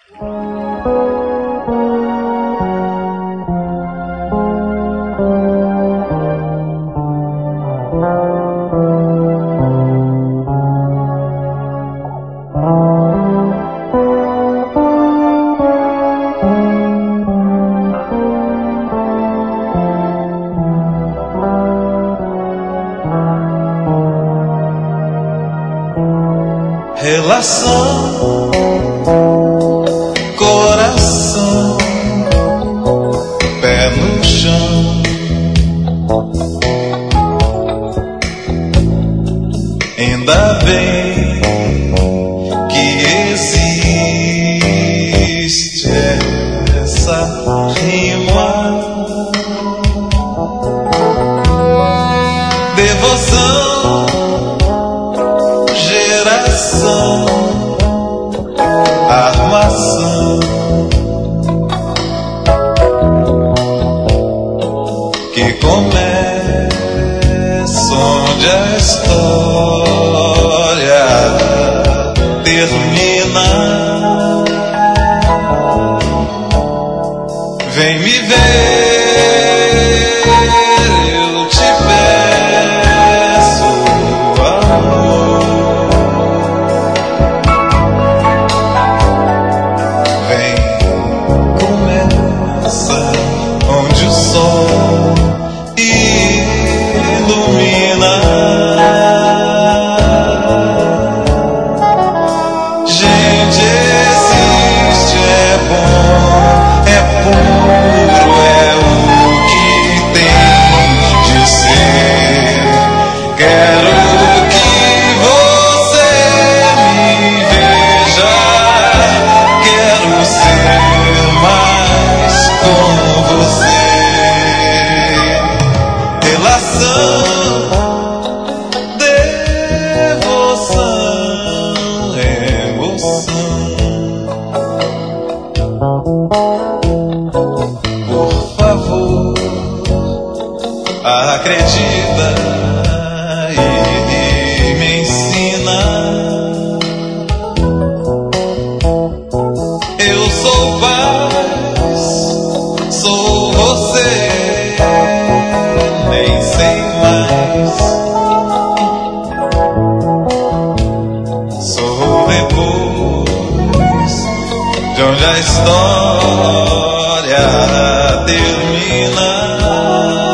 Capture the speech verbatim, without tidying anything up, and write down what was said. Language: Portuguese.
Relação, coração, pé no chão. Ainda bem que existe essa rima. Devoção, geração, armação, que começa onde a história termina. Vem me ver, eu te peço, amor. Vem, começa onde o sol ilumina. Gente, existe, é bom, é puro, é o que tem de ser. Quero que você me veja, quero ser mais com você. Relação, devoção, emoção. Por favor, acredita e me ensina. Eu sou paz, sou você, nem sei mais. Sou depois de onde a história termina.